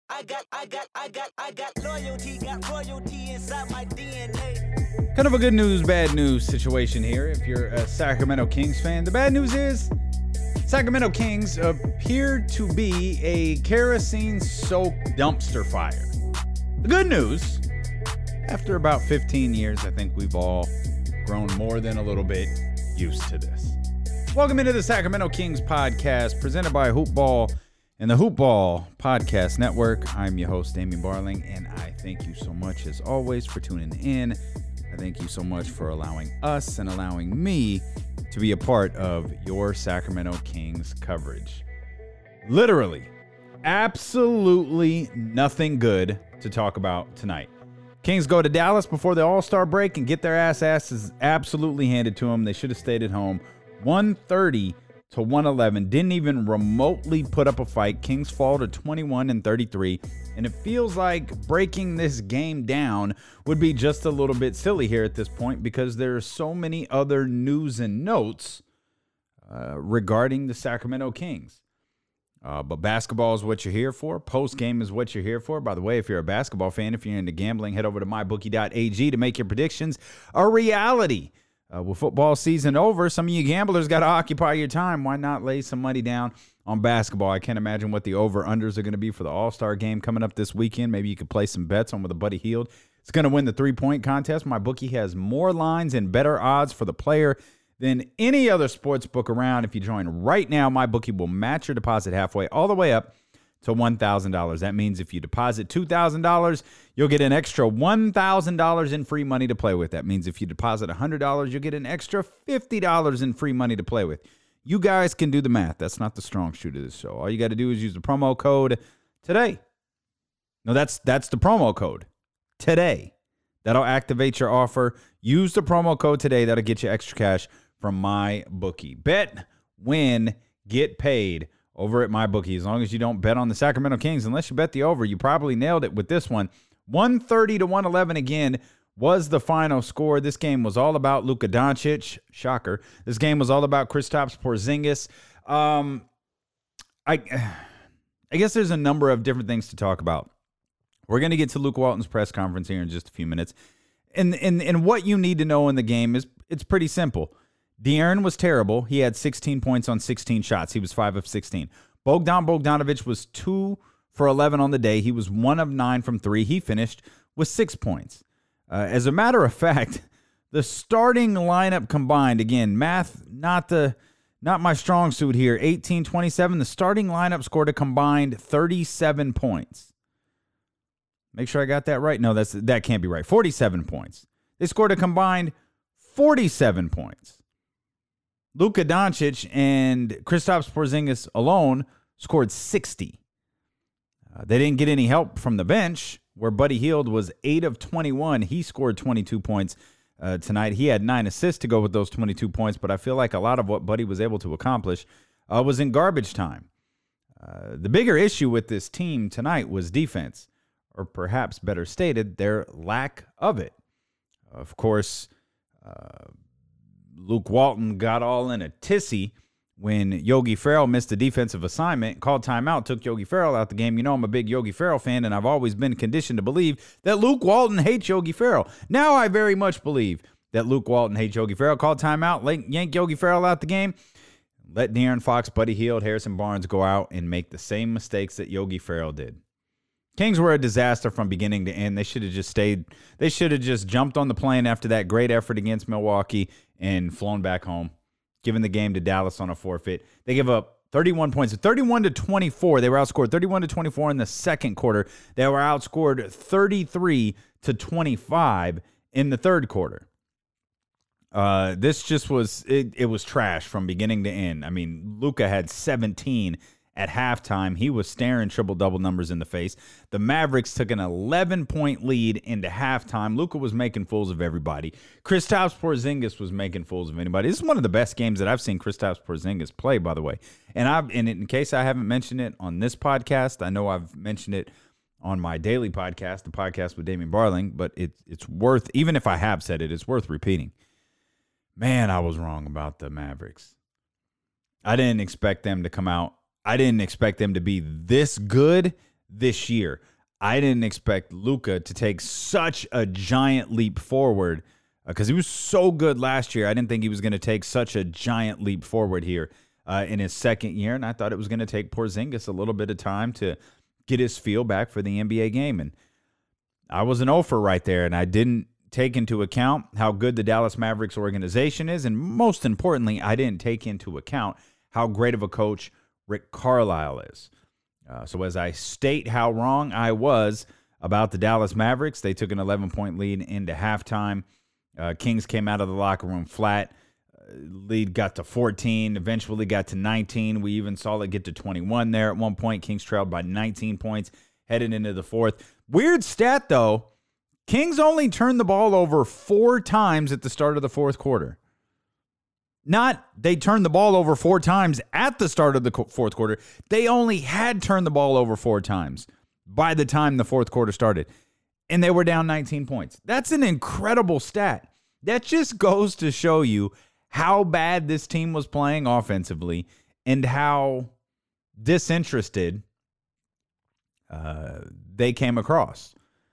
I got loyalty, got royalty inside my DNA. Kind of a good news, bad news situation here if you're a Sacramento Kings fan. The bad news is Sacramento Kings appear to be a kerosene-soaked dumpster fire. The good news, after about 15 years, I think we've all grown more than a little bit used to this. Welcome into the Sacramento Kings podcast, presented by Hoopball and the Hoopball Podcast Network. I'm your host, Damien Barling, and I thank you so much, as always, for tuning in. I thank you so much for allowing us and allowing me to be a part of your Sacramento Kings coverage. Literally, absolutely nothing good to talk about tonight. Kings go to Dallas before the All-Star break and get their asses absolutely handed to them. They should have stayed at home. 130 to 111. Didn't even remotely put up a fight. Kings fall to 21-33. And it feels like breaking this game down would be just a little bit silly here at this point because there are so many other news and notes regarding the Sacramento Kings. But basketball is what you're here for. Post-game is what you're here for. By the way, if you're a basketball fan, if you're into gambling, head over to mybookie.ag to make your predictions a reality. With football season over, some of you gamblers got to occupy your time. Why not lay some money down on basketball? I can't imagine what the over-unders are going to be for the All-Star game coming up this weekend. Maybe you could play some bets on with a Buddy Hield. It's going to win the three-point contest. My bookie has more lines and better odds for the player than any other sports book around. If you join right now, my bookie will match your deposit halfway, all the way up to $1,000. That means if you deposit $2,000, you'll get an extra $1,000 in free money to play with. That means if you deposit $100, you'll get an extra $50 in free money to play with. You guys can do the math. That's not the strong suit of this show. All you got to do is use the promo code today. No, that's the promo code today. That'll activate your offer. Use the promo code today. That'll get you extra cash from my bookie. Bet, win, get paid over at MyBookie. As long as you don't bet on the Sacramento Kings, unless you bet the over, you probably nailed it with this one. 130 to 111 again was the final score. This game was all about Luka Doncic. Shocker. This game was all about Kristaps Porzingis. I guess there's a number of different things to talk about. We're going to get to Luke Walton's press conference here in just a few minutes. And what you need to know in the game is it's pretty simple. De'Aaron was terrible. He had 16 points on 16 shots. He was 5 of 16. Bogdan Bogdanović was 2 for 11 on the day. He was 1 of 9 from 3. He finished with 6 points. As a matter of fact, the starting lineup combined, again, math, not my strong suit here, 18-27. The starting lineup scored a combined 37 points. Make sure I got that right. No, that can't be right. 47 points. They scored a combined 47 points. Luka Doncic and Kristaps Porzingis alone scored 60. They didn't get any help from the bench, where Buddy Hield was 8 of 21. He scored 22 points tonight. He had 9 assists to go with those 22 points, but I feel like a lot of what Buddy was able to accomplish was in garbage time. The bigger issue with this team tonight was defense, or perhaps better stated, their lack of it. Of course, Luke Walton got all in a tizzy when Yogi Ferrell missed a defensive assignment, called timeout, took Yogi Ferrell out the game. You know I'm a big Yogi Ferrell fan, and I've always been conditioned to believe that Luke Walton hates Yogi Ferrell. Now I very much believe that Luke Walton hates Yogi Ferrell. Called timeout, yank Yogi Ferrell out the game, let De'Aaron Fox, Buddy Hield, Harrison Barnes go out and make the same mistakes that Yogi Ferrell did. Kings were a disaster from beginning to end. They should have just stayed. They should have just jumped on the plane after that great effort against Milwaukee and flown back home, giving the game to Dallas on a forfeit. They give up 31 points, 31 to 24. They were outscored 31 to 24 in the second quarter. They were outscored 33 to 25 in the third quarter. This just was it was trash from beginning to end. I mean, Luka had 17 at halftime. He was staring triple-double numbers in the face. The Mavericks took an 11-point lead into halftime. Luka was making fools of everybody. Kristaps Porzingis was making fools of anybody. This is one of the best games that I've seen Kristaps Porzingis play, by the way. And in case I haven't mentioned it on this podcast, I know I've mentioned it on my daily podcast, the podcast with Damien Barling, but it's worth, even if I have said it, it's worth repeating. Man, I was wrong about the Mavericks. I didn't expect them to come out. I didn't expect them to be this good this year. I didn't expect Luka to take such a giant leap forward because he was so good last year. I didn't think he was going to take such a giant leap forward here in his second year, and I thought it was going to take Porzingis a little bit of time to get his feel back for the NBA game. And I was an offer right there, and I didn't take into account how good the Dallas Mavericks organization is, and most importantly, I didn't take into account how great of a coach Rick Carlisle is. So as I state how wrong I was about the Dallas Mavericks, they took an 11-point lead into halftime. Kings came out of the locker room flat. Lead got to 14, eventually got to 19. We even saw it get to 21 there at one point. Kings trailed by 19 points headed into the fourth. Weird stat, though. Kings only turned the ball over 4 times at the start of the fourth quarter. Not they turned the ball over 4 times at the start of the fourth quarter. They only had turned the ball over 4 times by the time the fourth quarter started. And they were down 19 points. That's an incredible stat. That just goes to show you how bad this team was playing offensively and how disinterested they came across.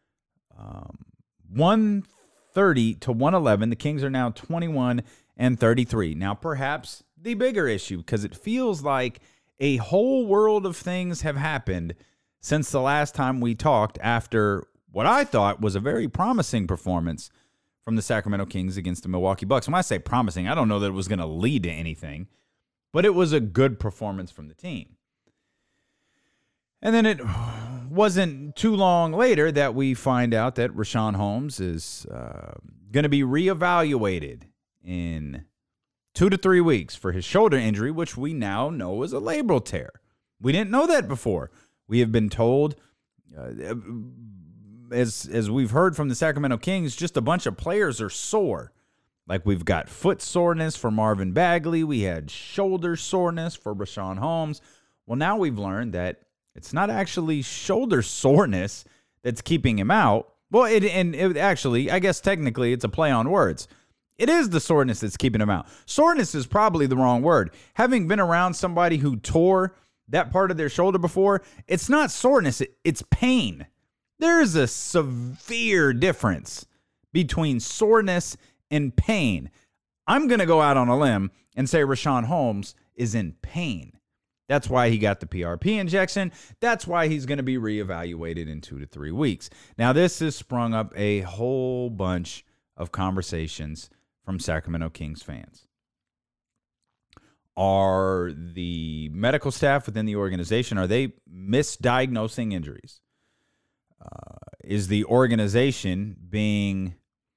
130 to 111. The Kings are now 21-33. Now, perhaps the bigger issue, because it feels like a whole world of things have happened since the last time we talked after what I thought was a very promising performance from the Sacramento Kings against the Milwaukee Bucks. When I say promising, I don't know that it was going to lead to anything, but it was a good performance from the team. And then it wasn't too long later that we find out that Richaun Holmes is going to be reevaluated in 2 to 3 weeks for his shoulder injury, which we now know is a labral tear. We didn't know that before. We have been told, as we've heard from the Sacramento Kings, just a bunch of players are sore. Like we've got foot soreness for Marvin Bagley. We had shoulder soreness for Richaun Holmes. Well, now we've learned that it's not actually shoulder soreness that's keeping him out. Well, actually, I guess technically it's a play on words. It is the soreness that's keeping him out. Soreness is probably the wrong word. Having been around somebody who tore that part of their shoulder before, it's not soreness, it's pain. There's a severe difference between soreness and pain. I'm going to go out on a limb and say Richaun Holmes is in pain. That's why he got the PRP injection. That's why he's going to be reevaluated in 2 to 3 weeks. Now, this has sprung up a whole bunch of conversations from Sacramento Kings fans. Are the medical staff within the organization, are they misdiagnosing injuries? Is the organization being,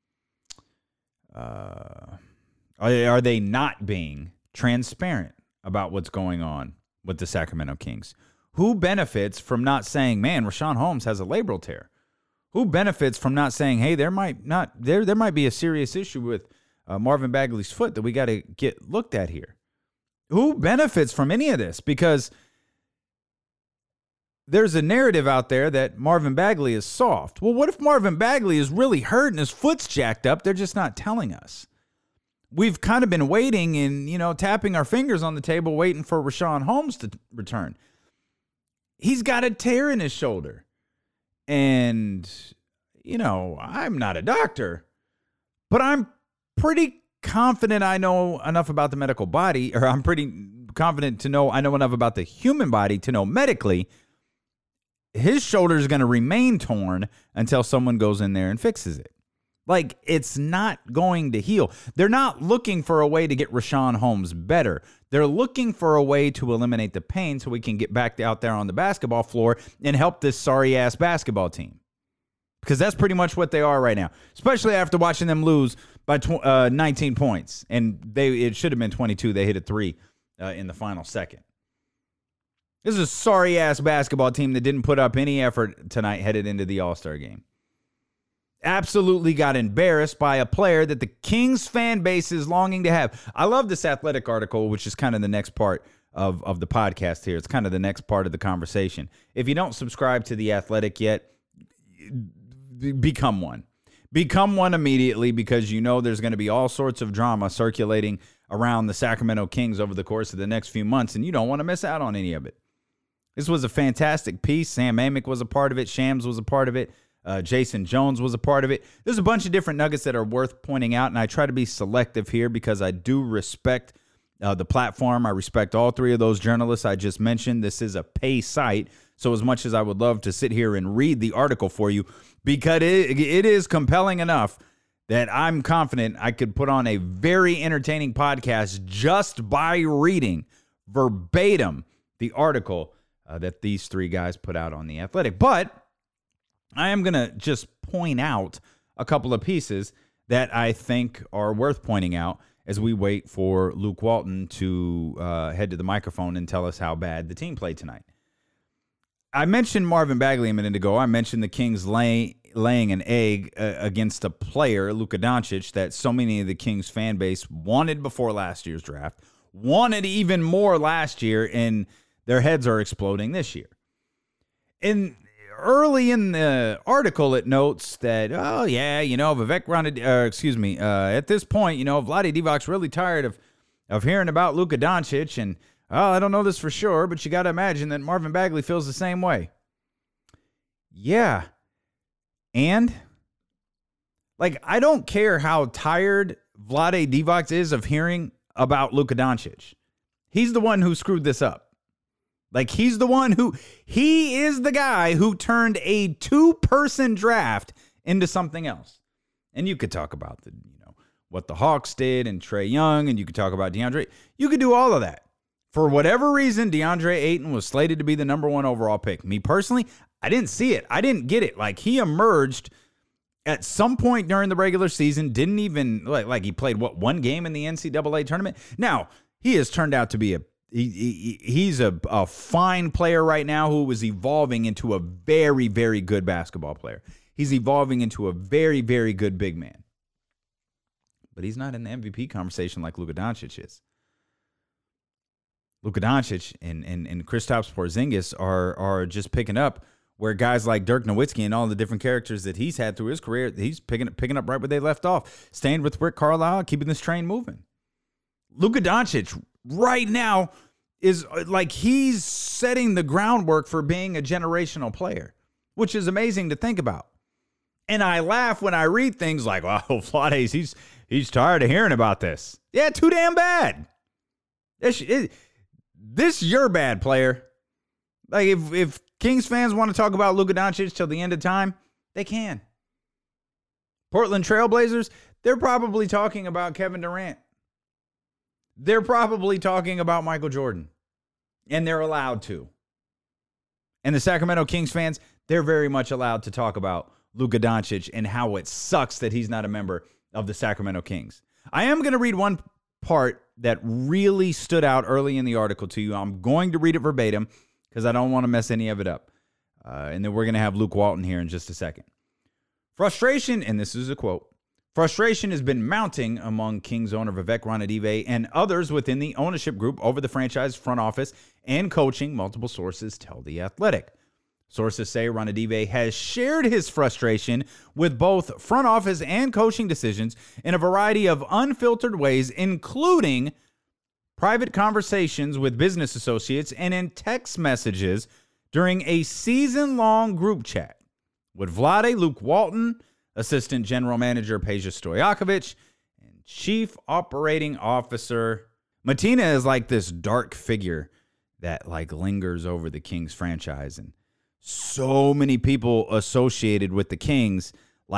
are they not being transparent about what's going on with the Sacramento Kings? Who benefits from not saying, man, Richaun Holmes has a labral tear? Who benefits from not saying, hey, there might be a serious issue with Marvin Bagley's foot that we got to get looked at here? Who benefits from any of this? Because there's a narrative out there that Marvin Bagley is soft. Well, what if Marvin Bagley is really hurt and his foot's jacked up? They're just not telling us. We've kind of been waiting and, tapping our fingers on the table, waiting for Richaun Holmes to return. He's got a tear in his shoulder. And, I'm not a doctor, but I'm pretty confident I know enough about the medical body, or I'm pretty confident to know I know enough about the human body to know medically his shoulder is going to remain torn until someone goes in there and fixes it. Like, it's not going to heal. They're not looking for a way to get Richaun Holmes better. They're looking for a way to eliminate the pain so we can get back out there on the basketball floor and help this sorry-ass basketball team. Because that's pretty much what they are right now, especially after watching them lose by 19 points. And it should have been 22. They hit a 3 in the final second. This is a sorry-ass basketball team that didn't put up any effort tonight headed into the All-Star game. Absolutely got embarrassed by a player that the Kings fan base is longing to have. I love this Athletic article, which is kind of the next part of the podcast here. It's kind of the next part of the conversation. If you don't subscribe to the Athletic yet, become one. Become one immediately, because there's going to be all sorts of drama circulating around the Sacramento Kings over the course of the next few months, and you don't want to miss out on any of it. This was a fantastic piece. Sam Amick was a part of it. Shams was a part of it. Jason Jones was a part of it. There's a bunch of different nuggets that are worth pointing out, and I try to be selective here because I do respect the platform. I respect all three of those journalists I just mentioned. This is a pay site, so as much as I would love to sit here and read the article for you, because it is compelling enough that I'm confident I could put on a very entertaining podcast just by reading verbatim the article that these three guys put out on The Athletic. But I am going to just point out a couple of pieces that I think are worth pointing out as we wait for Luke Walton to head to the microphone and tell us how bad the team played tonight. I mentioned Marvin Bagley a minute ago. I mentioned the Kings laying an egg against a player, Luka Doncic, that so many of the Kings fan base wanted before last year's draft, wanted even more last year, and their heads are exploding this year. And early in the article, it notes that, at this point, Vlade Divac's really tired of hearing about Luka Doncic, and I don't know this for sure, but you got to imagine that Marvin Bagley feels the same way. Yeah. And, I don't care how tired Vlade Divac is of hearing about Luka Doncic. He's the one who screwed this up. He is the guy who turned a 2-person draft into something else. And you could talk about what the Hawks did and Trae Young, and you could talk about DeAndre. You could do all of that. For whatever reason, DeAndre Ayton was slated to be the number 1 overall pick. Me personally, I didn't see it. I didn't get it. He emerged at some point during the regular season, didn't even, he played, one game in the NCAA tournament? Now, he has turned out to be he's a fine player right now who is evolving into a very, very good basketball player. He's evolving into a very, very good big man. But he's not in the MVP conversation like Luka Doncic is. Luka Doncic and Kristaps Porzingis are just picking up where guys like Dirk Nowitzki and all the different characters that he's had through his career, he's picking up right where they left off, staying with Rick Carlisle, keeping this train moving. Luka Doncic right now is he's setting the groundwork for being a generational player, which is amazing to think about. And I laugh when I read things like, "Wow, Vlade's he's tired of hearing about this." Yeah, too damn bad. This you're bad, player. If Kings fans want to talk about Luka Doncic till the end of time, they can. Portland Trailblazers, they're probably talking about Kevin Durant. They're probably talking about Michael Jordan. And they're allowed to. And the Sacramento Kings fans, they're very much allowed to talk about Luka Doncic and how it sucks that he's not a member of the Sacramento Kings. I am going to read one part that really stood out early in the article to you. I'm going to read it verbatim because I don't want to mess any of it up. And then we're going to have Luke Walton here in just a second. Frustration, and this is a quote, frustration has been mounting among Kings owner Vivek Ranadive and others within the ownership group over the franchise front office and coaching, multiple sources tell The Athletic. Sources say Ranadive has shared his frustration with both front office and coaching decisions in a variety of unfiltered ways, including private conversations with business associates and in text messages during a season-long group chat with Vlade, Luke Walton, Assistant General Manager Peja Stojakovic, and Chief Operating Officer. Matina is like this dark figure that lingers over the Kings franchise, and so many people associated with the Kings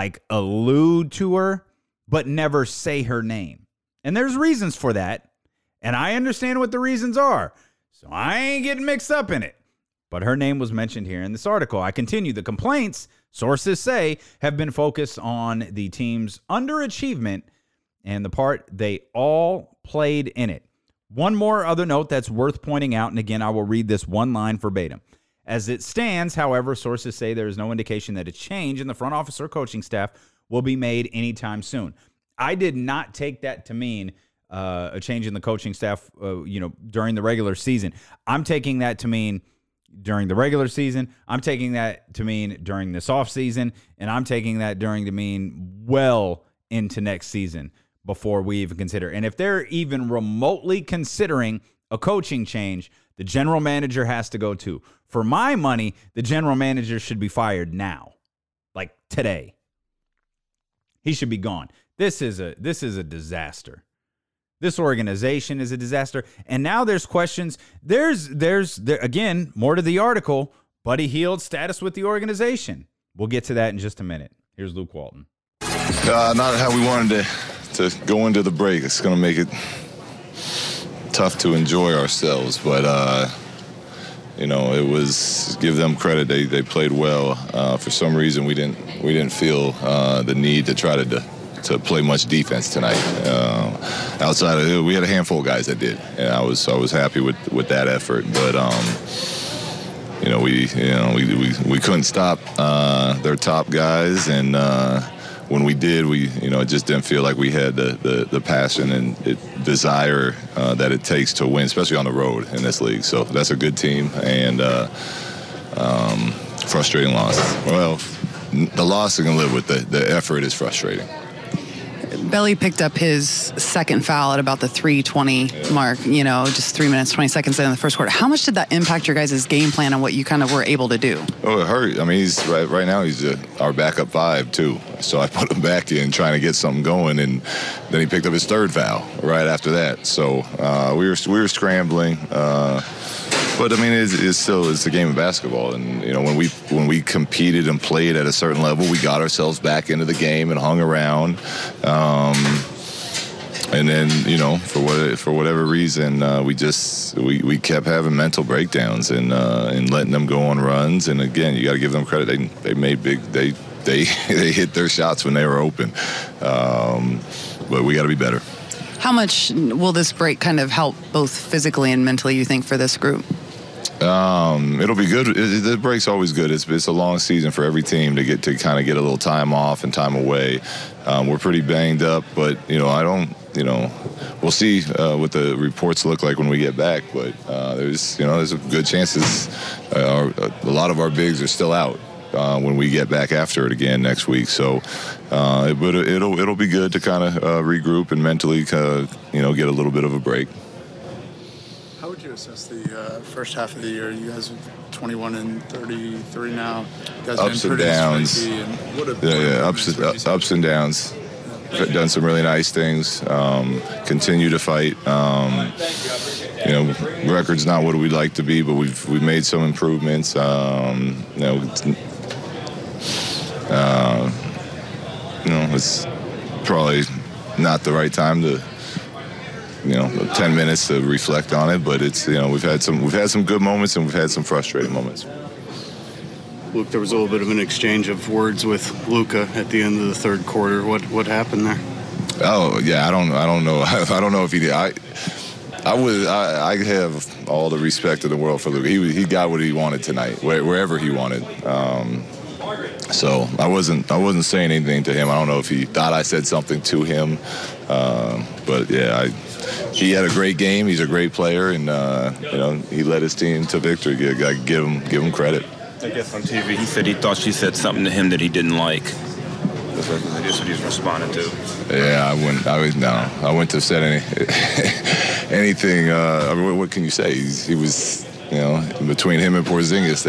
allude to her but never say her name. And there's reasons for that, and I understand what the reasons are, so I ain't getting mixed up in it. But her name was mentioned here in this article. I continue. The complaints, sources say, have been focused on the team's underachievement and the part they all played in it. One more other note that's worth pointing out, and again, I will read this one line verbatim. As it stands, however, sources say there is no indication that a change in the front office or coaching staff will be made anytime soon. I did not take that to mean a change in the coaching staff, during the regular season. I'm taking that to mean during the regular season. I'm taking that to mean during this offseason, and I'm taking that to mean well into next season before we even consider. And if they're even remotely considering a coaching change, The general manager has to go too. For my money, the general manager should be fired now, like today. He should be gone. This is a disaster. This organization is a disaster. And now there's questions. There's again, more to the article. Buddy Hield's status with the organization. We'll get to that in just a minute. Here's Luke Walton. Not how we wanted to go into the break. It's going to make it tough to enjoy ourselves. But, it was, give them credit. They played well. For some reason, we didn't feel the need to try to play much defense tonight. Outside of it, we had a handful of guys that did, and I was happy with that effort. But we couldn't stop their top guys, and when we did, it just didn't feel like we had the passion and desire that it takes to win, especially on the road in this league. So that's a good team, and frustrating loss. Well, the loss I can live with. The effort is frustrating. Belly picked up his second foul at about the 3:20 mark, just 3 minutes, 20 seconds in the first quarter. How much did that impact your guys' game plan and what you kind of were able to do? Oh, it hurt. I mean, he's right now he's our backup 5, too. So I put him back in trying to get something going, and then he picked up his third foul right after that. So we were scrambling. But I mean, it's a game of basketball, and when we competed and played at a certain level, we got ourselves back into the game and hung around, and then for whatever reason, we kept having mental breakdowns and letting them go on runs. And again, you got to give them credit; they made big they hit their shots when they were open, but we got to be better. How much will this break kind of help both physically and mentally, you think, for this group? It'll be good. The break's always good. It's a long season for every team to kind of get a little time off and time away. We're pretty banged up, but we'll see what the reports look like when we get back. But there's a good chance a lot of our bigs are still out when we get back after it again next week. So, but it'll be good to kind of regroup and mentally get a little bit of a break. How would you assess the first half of the year? You guys are 21-33 now. You guys ups and downs. Ups and downs. Done some really nice things. Continue to fight. Record's not what we'd like to be, but we've made some improvements. It's probably not the right time to 10 minutes to reflect on it, but it's we've had some good moments and we've had some frustrating moments. Luke, there was a little bit of an exchange of words with Luka at the end of the third quarter. What happened there? Oh yeah, I don't know. I don't know if he did. I have all the respect in the world for Luka. He got what he wanted tonight, wherever he wanted. So I wasn't saying anything to him. I don't know if he thought I said something to him, but yeah, he had a great game. He's a great player, and he led his team to victory. Got to give him credit. I guess on TV he said he thought she said something to him that he didn't like. That's what he was responding to. Yeah, I wouldn't have said anything. I mean, what can you say? He was, between him and Porzingis,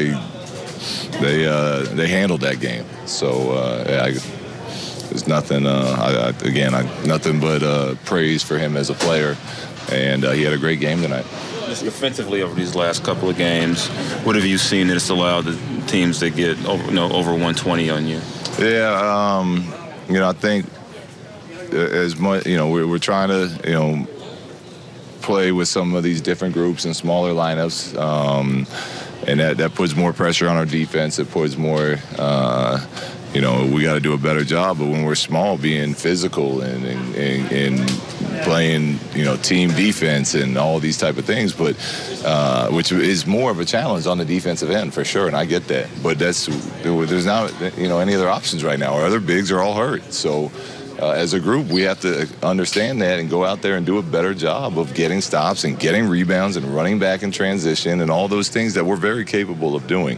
they handled that game. So there's nothing. Nothing but praise for him as a player, and he had a great game tonight. Just offensively over these last couple of games, what have you seen that's allowed the teams to get over 120 on you? Yeah, I think as much, we're trying to, play with some of these different groups and smaller lineups, and that puts more pressure on our defense. It puts more, we got to do a better job. But when we're small, being physical and playing, team defense and all these type of things, but which is more of a challenge on the defensive end for sure. And I get that, but there's not, any other options right now. Our other bigs are all hurt, so. As a group, we have to understand that and go out there and do a better job of getting stops and getting rebounds and running back in transition and all those things that we're very capable of doing.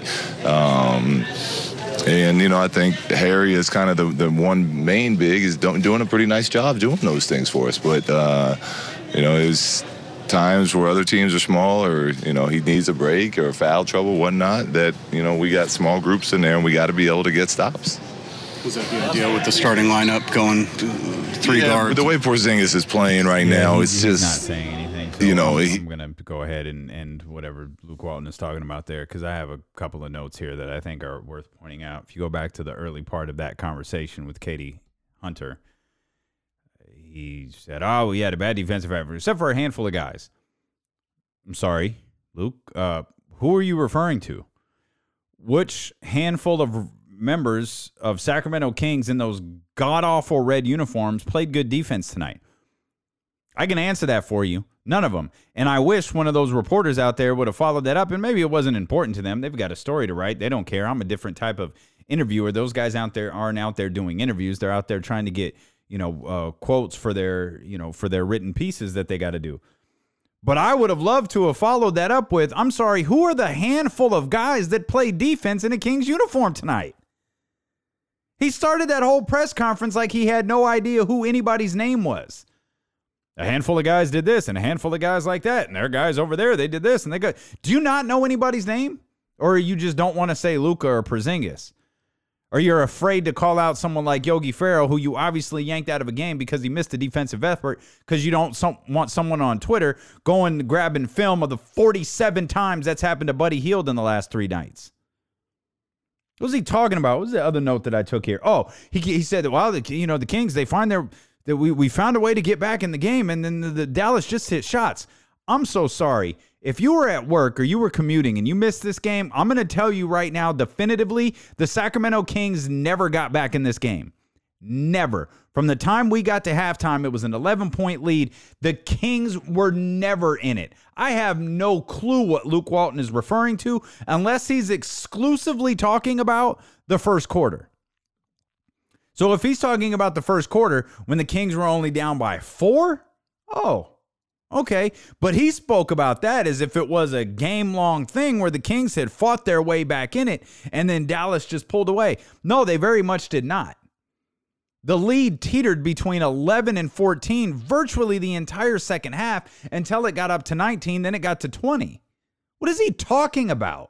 And, I think Harry is kind of the one main big is doing a pretty nice job doing those things for us. But, times where other teams are small, or he needs a break or foul trouble, whatnot, that we got small groups in there and we got to be able to get stops. Was that the idea with the starting lineup going three guards? The way Porzingis is playing right now, it's he's just not saying anything. So I'm going to go ahead and whatever Luke Walton is talking about there, because I have a couple of notes here that I think are worth pointing out. If you go back to the early part of that conversation with Katie Hunter, he said, "Oh, we had a bad defensive effort, except for a handful of guys." I'm sorry, Luke. Who are you referring to? Which handful of members of Sacramento Kings in those god-awful red uniforms played good defense tonight? I can answer that for you. None of them. And I wish one of those reporters out there would have followed that up, and maybe it wasn't important to them. They've got a story to write. They don't care. I'm a different type of interviewer. Those guys out there aren't out there doing interviews. They're out there trying to get quotes for their written pieces that they got to do. But I would have loved to have followed that up with, I'm sorry, who are the handful of guys that played defense in a Kings uniform tonight? He started that whole press conference like he had no idea who anybody's name was. A handful of guys did this, and a handful of guys like that, and there are guys over there, they did this, and they got. Do you not know anybody's name? Or you just don't want to say Luka or Porzingis? Or you're afraid to call out someone like Yogi Ferrell, who you obviously yanked out of a game because he missed a defensive effort, because you don't want someone on Twitter going grabbing film of the 47 times that's happened to Buddy Hield in the last 3 nights. What was he talking about? What was the other note that I took here? Oh, he said that, well, the Kings, they find we found a way to get back in the game, and then the Dallas just hit shots. I'm so sorry. If you were at work or you were commuting and you missed this game, I'm going to tell you right now definitively, the Sacramento Kings never got back in this game. Never. From the time we got to halftime, it was an 11-point lead. The Kings were never in it. I have no clue what Luke Walton is referring to unless he's exclusively talking about the first quarter. So if he's talking about the first quarter when the Kings were only down by 4, okay. But he spoke about that as if it was a game-long thing where the Kings had fought their way back in it and then Dallas just pulled away. No, they very much did not. The lead teetered between 11 and 14 virtually the entire second half until it got up to 19, then it got to 20. What is he talking about?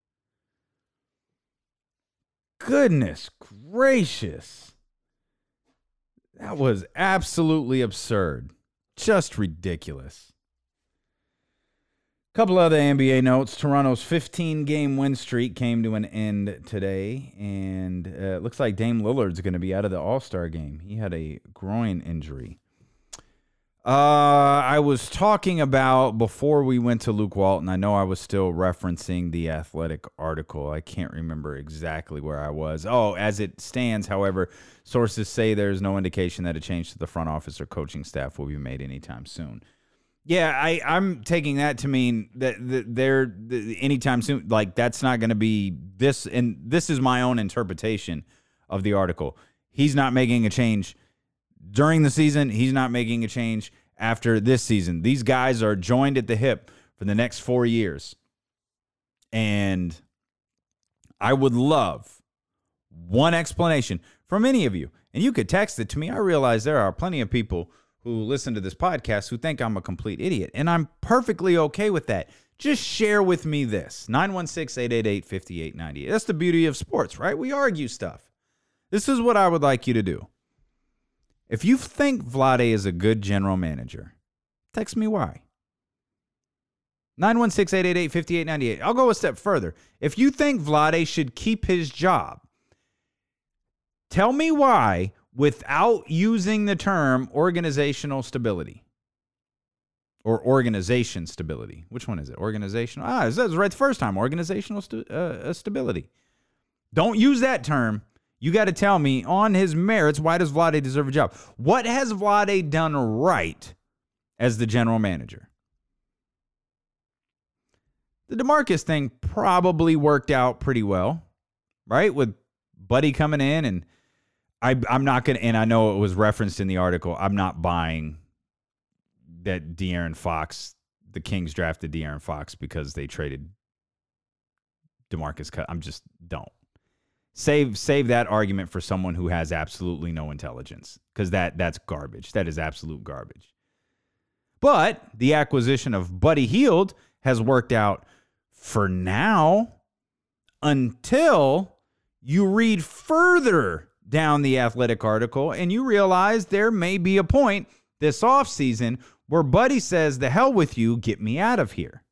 Goodness gracious. That was absolutely absurd. Just ridiculous. Couple other NBA notes. Toronto's 15-game win streak came to an end today, and it looks like Dame Lillard's going to be out of the All-Star game. He had a groin injury. I was talking about, before we went to Luke Walton, I know I was still referencing the Athletic article. I can't remember exactly where I was. Oh, as it stands, however, sources say there's no indication that a change to the front office or coaching staff will be made anytime soon. Yeah, I'm taking that to mean that they're anytime soon. Like, that's not going to be this. And this is my own interpretation of the article. He's not making a change during the season. He's not making a change after this season. These guys are joined at the hip for the next 4 years. And I would love one explanation from any of you. And you could text it to me. I realize there are plenty of people who listen to this podcast who think I'm a complete idiot. And I'm perfectly okay with that. Just share with me this. 916-888-5898. That's the beauty of sports, right? We argue stuff. This is what I would like you to do. If you think Vlade is a good general manager, text me why. 916-888-5898. I'll go a step further. If you think Vlade should keep his job, tell me why without using the term organizational stability. Or organization stability. Which one is it? Organizational? It was right the first time. Organizational stability. Don't use that term. You got to tell me on his merits, why does Vlade deserve a job? What has Vlade done right as the general manager? The DeMarcus thing probably worked out pretty well, right? With Buddy coming in, and I'm not going to, and I know it was referenced in the article, I'm not buying that De'Aaron Fox, the Kings drafted De'Aaron Fox because they traded DeMarcus. I'm just, don't. Save that argument for someone who has absolutely no intelligence, because that's garbage. That is absolute garbage. But the acquisition of Buddy Hield has worked out for now until you read further down the Athletic article and you realize there may be a point this offseason where Buddy says, the hell with you, get me out of here.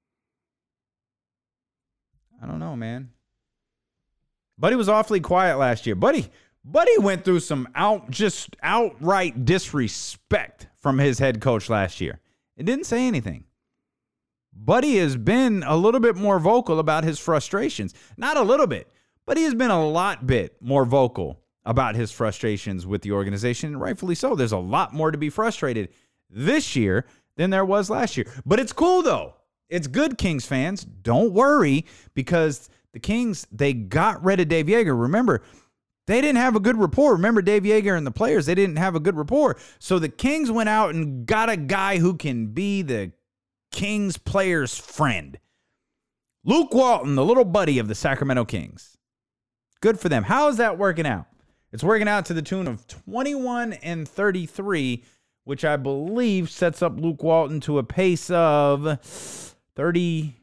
I don't know, man. Buddy was awfully quiet last year. Buddy went through some outright disrespect from his head coach last year. It didn't say anything. Buddy has been a little bit more vocal about his frustrations. Not a little bit, but he has been a lot bit more vocal about his frustrations with the organization, and rightfully so. There's a lot more to be frustrated this year than there was last year. But it's cool, though. It's good, Kings fans. Don't worry, because the Kings, they got rid of Dave Yeager. Remember, they didn't have a good rapport. Remember, Dave Yeager and the players, they didn't have a good rapport. So the Kings went out and got a guy who can be the Kings players' friend. Luke Walton, the little buddy of the Sacramento Kings. Good for them. How is that working out? It's working out to the tune of 21-33, which I believe sets up Luke Walton to a pace of 33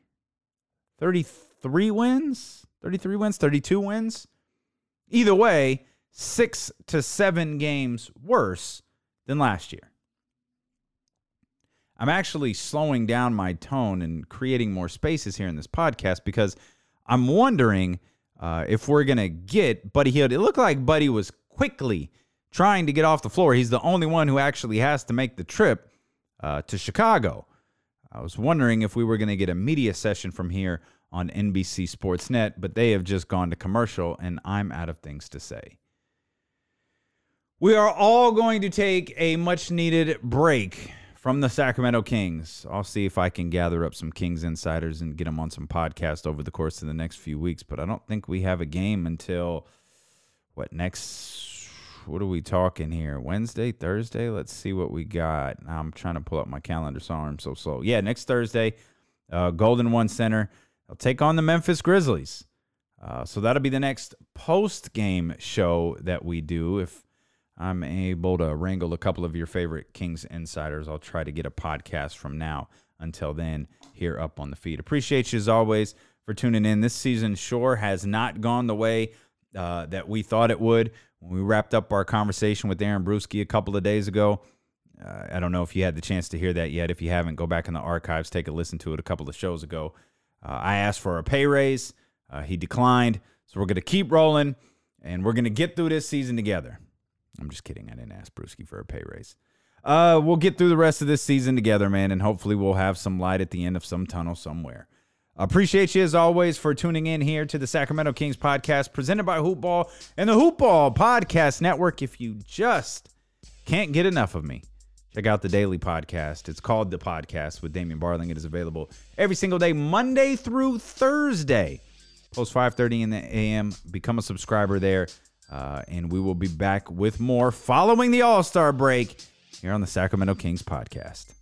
wins, 32 wins. Either way, 6 to 7 games worse than last year. I'm actually slowing down my tone and creating more spaces here in this podcast because I'm wondering if we're going to get Buddy Hield. It looked like Buddy was quickly trying to get off the floor. He's the only one who actually has to make the trip to Chicago. I was wondering if we were going to get a media session from here on NBC Sportsnet, but they have just gone to commercial, and I'm out of things to say. We are all going to take a much-needed break from the Sacramento Kings. I'll see if I can gather up some Kings insiders and get them on some podcast over the course of the next few weeks, but I don't think we have a game until, what are we talking here? Wednesday, Thursday? Let's see what we got. I'm trying to pull up my calendar. Sorry, I'm so slow. Yeah, next Thursday, Golden One Center. They'll take on the Memphis Grizzlies. So that'll be the next post-game show that we do. If I'm able to wrangle a couple of your favorite Kings insiders, I'll try to get a podcast from now until then here up on the feed. Appreciate you, as always, for tuning in. This season sure has not gone the way that we thought it would. When we wrapped up our conversation with Aaron Bruski a couple of days ago, I don't know if you had the chance to hear that yet. If you haven't, go back in the archives, take a listen to it a couple of shows ago. I asked for a pay raise. He declined. So we're going to keep rolling, and we're going to get through this season together. I'm just kidding. I didn't ask Bruski for a pay raise. We'll get through the rest of this season together, man, and hopefully we'll have some light at the end of some tunnel somewhere. Appreciate you, as always, for tuning in here to the Sacramento Kings podcast presented by Hoopball and the Hoopball Podcast Network. If you just can't get enough of me, check out the daily podcast. It's called The Podcast with Damian Barling. It is available every single day, Monday through Thursday, post 5:30 in the a.m. Become a subscriber there, and we will be back with more following the All-Star break here on the Sacramento Kings podcast.